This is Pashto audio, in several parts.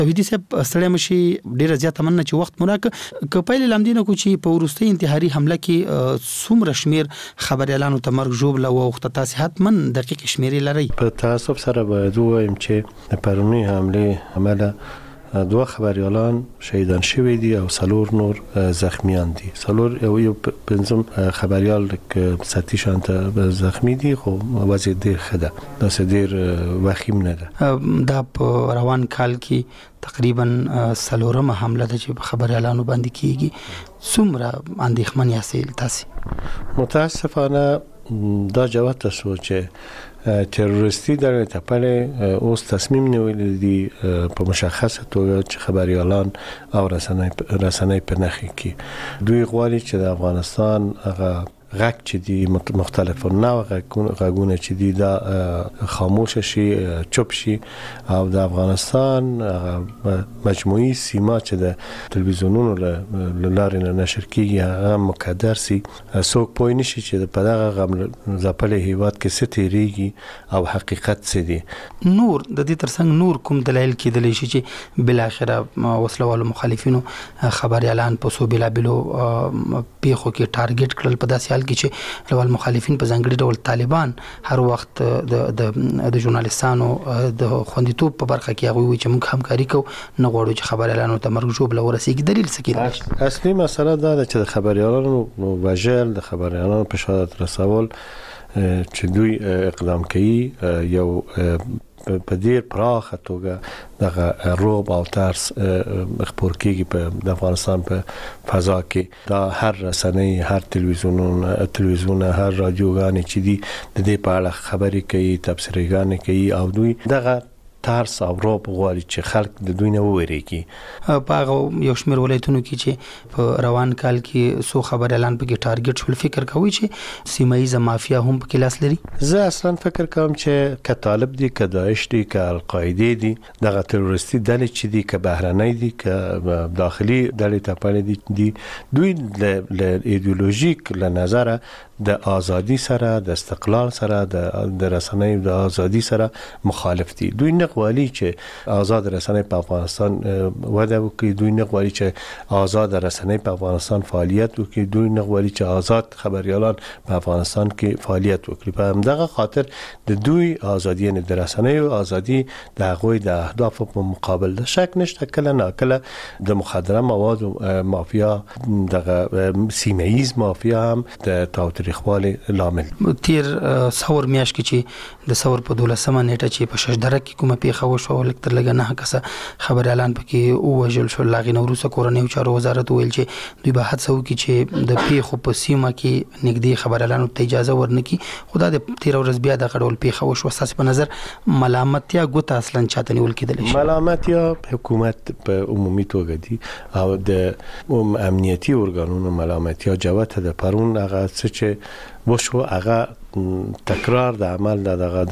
ویدي صاحب ستړی مشي ډیره زیاته مننه چې وخت مراک ک پهل لامدینه کو چې په ورستي انتحاري حمله کې څومره شمیر خبريالانو ته مرګ ژوبله او وخت تاسیحات من دقیق شمیرې لري. په تاسف سره باید وایم چې د پرونی حمله عمله 2 خبريالان شهیدان شوی دي او 4 نور زخمیان دي. 4 یو پنځم خبريال ک ساتي شانته زخمی دي خو وضع ډیر خده دا ډیر وخیم نه ده. دا په روان کال کې تقریبا 4مه حمله ده چې خبريالانو باندې کیږي. څومره اندېښمن یاست تاسو؟ متاسفانه دا جواب تاسو چې تروریستی در تپل اوس تصمیم نیولې دي په مشخصه توګه چې خبريالان او رسنۍ په نخي کې دوی غواړي چې د افغانستان هغه غږ چې دي مختلف نوع غږونه چې دي دا خاموش شي چوپ شي او د افغانستان مجموعي سیما چې د تلویزیونونو لارې نشر کیږي هغه مقدر سي څوک پوه نشي چې په دغه غم ځپلې هیواد کې څه تیریږي او حقیقت څه دي. نور د دې ترڅنګ نور کوم دلایل کېدلی شي چې بل اخره وسلوالو مخالفینو خبريالان په سو بلابلو پیخو کې ټارګټ کړل په داسې کې چې لوال مخالفین په ځانګړي ډول طالبان هر وخت د ژورنالستانو د خوندیتوب په برخه کې هغه وی چې موږ همکاري کوو نه غواړو چې خبريالانو ته مرګ ژوبله ورسیږي. دلیل څه کېدای؟ اصلي مسله دا ده چې د خبريالانو وژل د خبريالانو په شهادت رسول چې دوی اقدام کوي یو په ډیر پراخه توګه دغه روب او ترس خبر کیږي په د افغانستان په فضا کې دا هر رسنۍ هر تلویزیون هر رادیوګان چې دي د دې په اړه خبري کوي تبصرهګان کوي او دوی دغه ترس او روب غواړي چې خلک د دوی نه وېریږي. په هغه یو شمېر ولایتونو کې چې په روان کال کې سو خبريالان په کې ټارګټ شول فکر کوي چې سیمایي مافیا هم په کې لاس لري. زه اصلا فکر کوم چې ک طالب دي ک داعش دي ک القاعده دي دغه تروریستي ډلې چې دي ک بهرنۍ دي ک داخلي ډلې ته دي دوی ل ایدئولوژیک له نظر د ازادي سره د استقلال سره د رسنۍ د ازادي سره مخالف دي. دوی نه غواړي چې آزاد رسنۍ په افغانستان وده وکړي. دوی نه غواړي چې آزاد رسنۍ په افغانستان فعالیت وکړي. دوی نه غواړي چې آزاد خبريالان په افغانستان کې فعالیت وکړي. په همدغه خاطر د دوی ازادي نه د رسنۍ او ازادي د هغوی د اهداف په مقابل د شک نشته کله نه کله د مخدره مواد مافیا دغه سیمایي مافیا هم د تاوتریخوالي لامل. تیر ثور میاش کې چې د ثور په 12مه نیټه چې په ششدره کې کومه پیښه وشو لکتر لګ نه کسه خبريالان پکې او وجل شو لاغې نوروسه کورنۍ چارو وزارت ویل چې دوی به هڅه وکړي چې د پیښو په سیمه کې نږدې خبريالانو ته اجازه ورنکړي. خدا د 13 ورځ بیا د غړول پیښه وشو. اساس په نظر ملامتیا ګوت اصلا چاته نیول کېدل شي. ملامتیا حکومت په عمومي توګه دي او د امنیتي ارګانونو ملامتیا جوته د پرون هغه څه چې وشو هغه تکرار د عمل دغه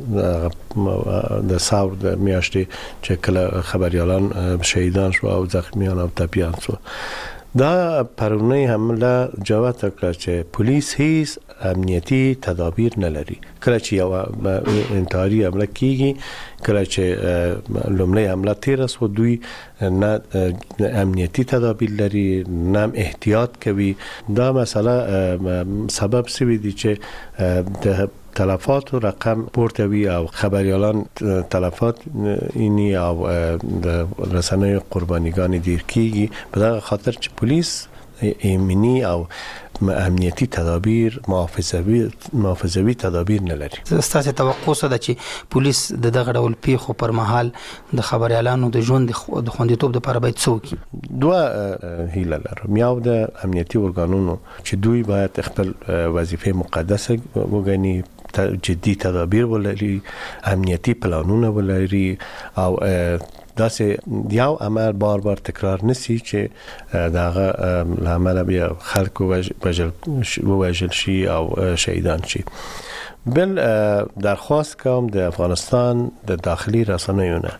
د ثور د میاشتې چې کله خبريالان شهیدان شو او زخمیان او ټپیان شو. دا پرونی حمله جواب کړ چې پولیس هیڅ امنیتي تدابیر نه لري. کله چې یو انتحاري حمله کیږي کله چې لومړی حمله تیر سو دوی نه امنیتي تدابیر لري نه احتیاط کوي. دا مسله سبب سوي دي چې د تلفات رقم پورتوي او خبريالان تلفات اینی او د رسنۍ قربانیگان دیر کیږي. په دغه خاطر چې پولیس ایمنی او امنیتی تدابیر محافظوي تدابیر نه لري. ستاسو توقع څه ده چې پولیس د دغه ډول پیښو پر مهال د خبريالانو د ژوند د خوندیتوب لپاره باید څه وکړي؟ دوه هیله لرم. یو د امنیتي ارګانونو چې دوی باید خپل وظیفه مقدسه وګڼي جدي تدابیر ولري امنیتي پلانونه ولري او داسې یو عمل بار بار تکرار نسی چې دغه عمل بیا خلک وژل شي او شهیدان شي. بل درخواست کوم د افغانستان د داخلي رسنیو نه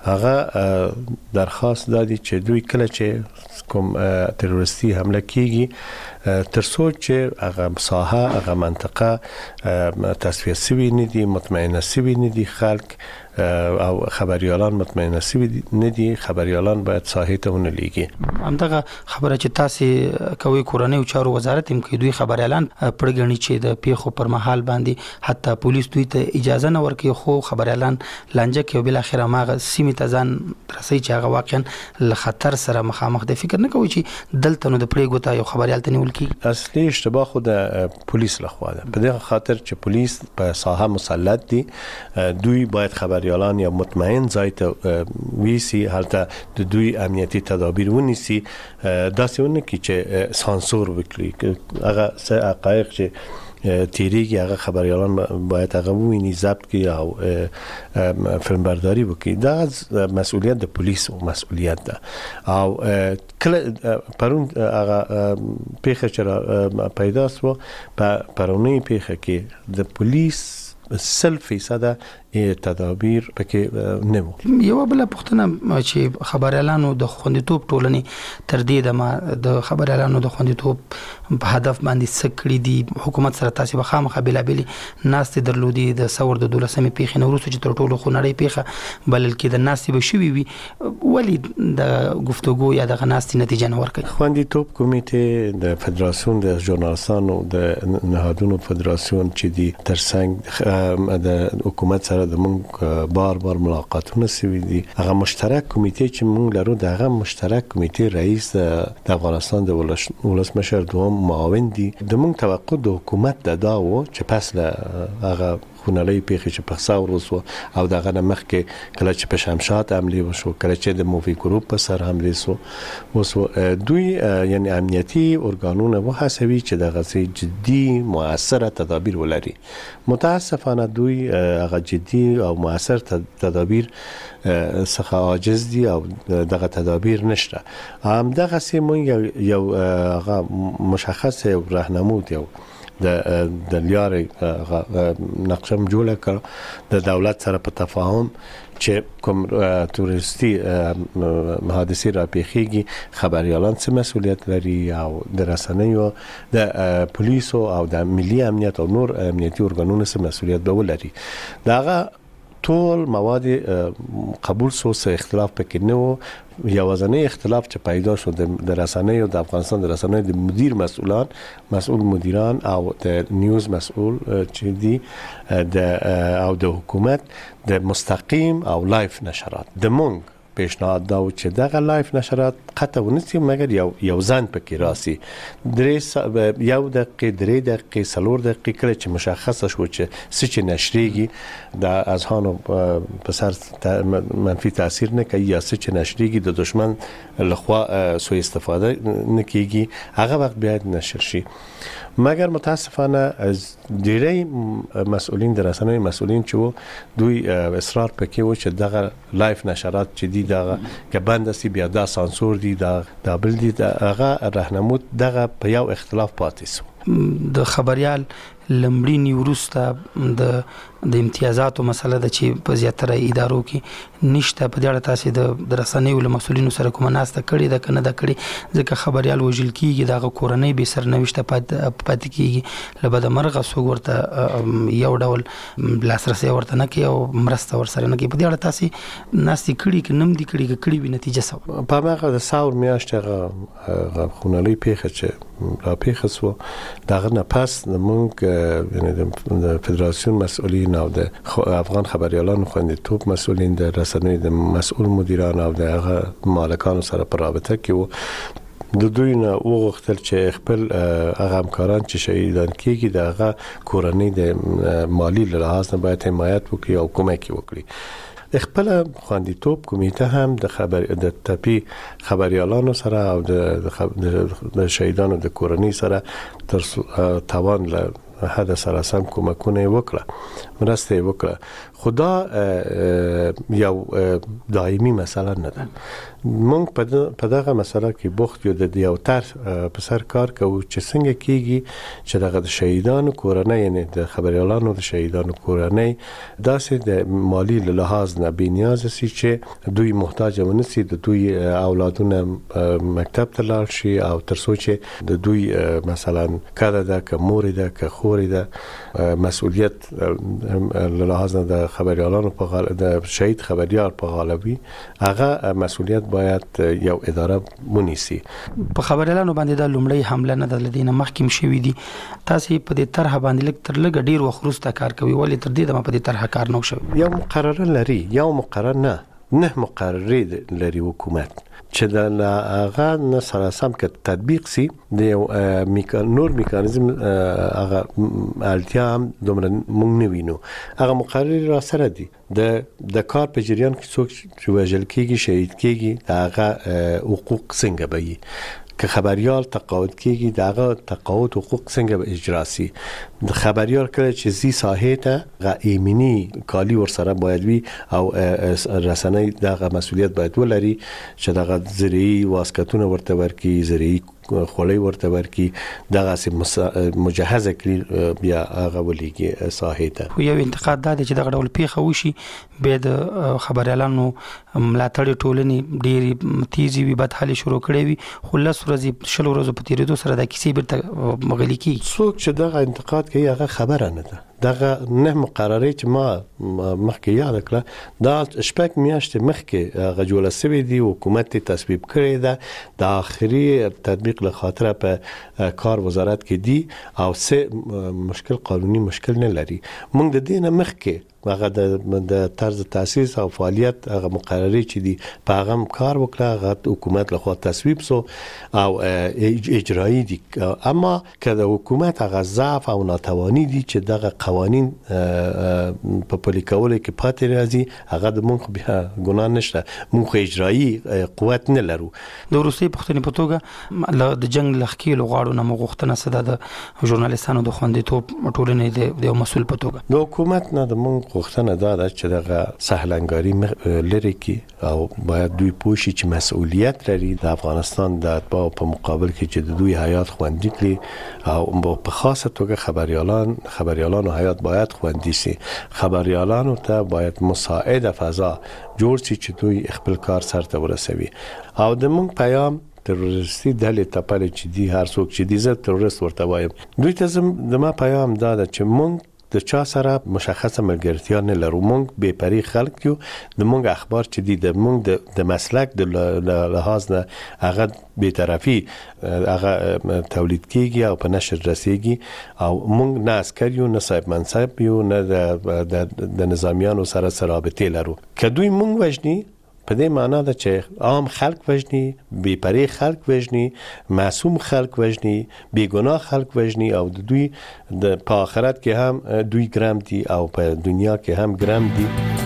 هغه درخواست دادی چې دوی کله چې کوم تروریستي حمله کیږي ترڅو چې هغه ساحه هغه منطقه تصفیه شوی نه دي، مطمئن شوی نه دي خلک او خبريالان مطمئن شوی نه دي، خبريالان باید ساحه ته ونلیږي. همدغه خبره چې تاسو کوي کورنۍ او چارو وزارت هم کوي، دوی خبريالان پرګنی چې د پیښو پر مهال باندې حتی پولیس دوی ته اجازه نه ورکوي، خو خبريالان لانجه کوي بل اخر ماغه سیمه ته ځان رسي چې هغه واقعا له خطر سره مخامخ د فکر نه کوي چې دلته نو د پریګوتا یو خبريال ته نیول کی. اصلي اشتباه خو د پولیس لخوا ده، په دغه خاطر چې پولیس په ساحه مسلط دي، دوی باید خبريالان یا مطمئن ځای ته ویسي، هلته د دوی امنیتي تدابیر ونیسي، داسې ونه کی چې سانسور وکړي. هغه څه حقایق چې تیریږي هغه خبريالان باید هغه ویني، ضبط کړي او فیلم برداری وکړي. دا مسئولیت د پولیس او مسئولیت ده. او کله پرون هغه پیښه چې پیدا شو، په پرونی پیښه کې د پولیس 100% تدابیر پکې نه وو. یو بل پښتنه چې خبريالانو د خوندیتوب ټولنې تر دې د خبريالانو د خوندیتوب په هدف باندې سکړې دي، حکومت سره تاسو بخامه بلابلی ناست درلودي د ثور د 12مې پیښې نو وروسته چې تر ټولو خنړې پیښه بلل کې د ناست به شوي وي، ولی د گفتگو یا د غناستي نتیجه نه ورکړي. خوندیتوب کمیټه د فدراسیون د ژورنالستانو د نهادونو فدراسیون چې دی ترڅنګ د حکومت سره د مونږ بار ملاقاتونه سوي دي. هغه مشترک کمیټه چې مونږ لرو، دغه مشترک کمیټه رئیس د افغانستان د ولسمشر دوم معاون دي. د مونږ توقع د حکومت دا و چې پس له هغه خونړۍ پیښې چې په ثور وسو او دغه مخکې کله چې په شمشاد حمله وشو، کله چې د موفي ګروپ په سر حمله وسو، دوی یعنی امنیتي ارګانونه وهڅوي چې دغه سي جدي موثره تدابیر ولري. متاسفانه دوی هغه جدي او موثر تدابیر څخه عاجز دي او دغه تدابیر نشته. هم دغه سي مونږ یو هغه مشخص راهنمود یو د لارې نقشه جوړه کړ د دولت سره په تفاهم چې کوم تورستي حادثه را پیښیږي، خبريالان څه مسؤلیت لري او د رسنیو د پولیسو او د ملي امنیت او نور امنیتي ارګانونو څه مسؤلیت به ولري. داغه ټول مواد قبول سو، څه اختلاف پکې نه وو. یوازنی اختلاف چې پیدا شو د رسنیو د افغانستان د رسنیو د مسؤل مدیران او د نیوز مسؤل چې دی او د حکومت د مستقیم او لایف نشرات. د مونږ پیشنهاد دا و چې دغه لایف نشرات قطع ونسی، مګر یو ځان پکې راسي، یو دقیقې 3 دقیقې 4 دقیقې کله چې مشخص شو چې څه چې نشریږي د اذهانو په سر منفي تاثیر نه کوي یا څه چې نشریږي د دشمن لخوا سوء استفاده نه کیږي، هغه وخت باید نشر شي. مګر متاسفانه از ډیری مسؤلین د رسنیو مسؤلین چې دوی اصرار پکې و چې دغه لایف نشرات چې دی دغه کبند سی بیا د سانسور دی د بل دی دغه راهنمود دغه په یو اختلاف پاتې سو. د خبريال لمړی ورسته د امتیازاتو مسله ده چې په زیاتره ادارو کې نشته. په دې اړه تاسو د رسنیو له مسؤلینو سره کومه ناسته کړې ده کنه ده کړې؟ ځکه خبريال وژل کیږي، دغه کورنۍ به سرنوشته پاتې کیږي، لبد مرغه سوګ ورته یو ډول لاسرسي ورته نه کوي او مرسته ور سره نه کوي. په دې اړه تاسو ناستې کړې کې نم دي کړې وي نتیجه سو په هغه د ثور میاشتې خونړۍ پیښه چې را پیښه سو، دغه نه پس موږ یعنی د فدراسیون مسؤلین او د افغان خبريالانو خوندیتوب مسؤلین د رسنیو د مسؤل مدیران او د هغه مالکانو سره په رابطه کې وو. د دوی نه وغوښتل چې خپل هغه همکاران چې شهیدان کیږي د هغه کورنۍ د مالی لحاظ نه باید حمایت وکړي او کومک وکړي. خپل خوندیتوب کمیټه هم د تپی خبريالانو سره او د شهیدانو د کورنۍ سره تر توان له حد سره سم کومکونه وکړه. مرسته وکړه. خدا یو دایمي مسله نه ده. مونږ په دغه مسله کې بوخت یو د یو طرح په سر کار کوو چې څنګه کېږي چې دغه د شهیدانو کورنۍ، یعنی د خبریالانو د شهیدانو کورنۍ داسې د مالی له لحاظ نه بېنیازه سي چې دوی محتاج ونه سي، د دوی اولادونه مکتب ته لاړ شي او تر څو چې د دوی مثلا کده ده که مور ده که خور ده مسئولیت له لحاظ نه د خبریالانو د شهید خبریال په غالبي هغه مسئولیت باید یو اداره ونیسي. په خبریالانو باندې د لومړی حمله نه د لدینه مخکې شوې دي. تاسو په دې طرح باندې لږ تر لږ ډیر وخت وروسته کار کوي، ولې تر دې دمه په دې طرح کار نه شوی؟ یو مقرره لري، یو مقرره نه مقررې لري حکومت چې د هغه نه سره سم کې تطبیق سي د نور میکانیزم هغه اړتیا هم دومره مونږ نه وینو. هغه مقرر را سره دي د کار په جریان کې څوک چې وژل کېږي شهید کېږي هغه حقوق څنګه به وي، که خبریال تقاعد کېږي دغه تقاعد حقوق څنګه به اجرا سي. د خبریال کله چې زی ساحې ته ایمني کالی ورسره باید وي او رسنۍ دغه مسؤلیت باید ولري چې دغه زرعي واسکتونه ورته ورکړي، زرعي خولۍ ورته ورکړي، دغه مجهزه کړي بیا هغه ولېږي ساحې ته. یو انتقاد دا دی چې دغه ډول پیښه وشي بیا د خبریالانو ملاتړ ټولنې ډېرې تیزې وي، بدحالي شروع کړې وي، خو 10 ورځې 20 ورځو په تېرېدو سره د کیسې بیرته مغلي کېږي. څوک چې دغه انتقاد کوي هغه خبره نه ده. دغه نه مقررې چې ما مخکې یاد کړه دا شپږ میاشتې مخکې هغه جوړه شوې دي، حکومت یې تصویب کړې ده، د آخري تطبیق له خاطره په کار وزارت کې دي او مشکل قانوني مشکل نه لري. موږ د دې نه مخکې هغه د طرز تاسیس او فعالیت هغه مقررې چې دي په هغه کار وکړه، هغه حکومت له خوا تصویب سو او اجرایی دي. اما که د حکومت هغه ضعف او ناتوانی دي چې دغه قوانین په پلي کولو کې پاتې راځي، هغه د موږ بیا ګناه نشته، موږ اجرایی قوت نه لرو. د وروستۍ پوښتنې په توګه د جنگ لخکېلو غاړو نه مغوښتنه څه ده د ژورنالیستانو د خوندیتوب ټولنې د یو مسؤل په توګه؟ د حکومت نه د موږ غوښتنه دا ده چې دغه سهلنګاري لري کی او باید دوی پوه شي چې مسؤلیت لري د افغانستان د اتباعو په مقابل کې چې د دوی حیات خوندي کړي او په خاصه توګه خبریالانو حیات باید خوندي سي. خبریالانو ته باید مساعده فضا جوړ شي چې دوی خپل کار سرته ورسوي. او د موږ پیام تروریستي ډلې ته پلي چې دي هر څوک چې دي زه تروریست ورته وایم، دوی ته زما پیام دا ده چې موږ د چا سره مشخصه ملګرتیا نه لرو. موږ بې پرې خلک یو، د موږ اخبار چې دي د موږ د مسلک د لحاظ نه هغه بې طرفي هغه تولید کیږي او په نشر رسیږي او موږ نه عسکر یو، نه صاحب منصب یو، نه د نظامیانو سره رابطې لرو. که دوی موږ وژني په دې معنا ده چې عام خلک وژني، بې پرې خلک وژني، معصوم خلک وژني، بې ګناه خلک وژني او د دوی په آخرت کې هم دوی ګرم دي او په دنیا کې هم ګرم دي.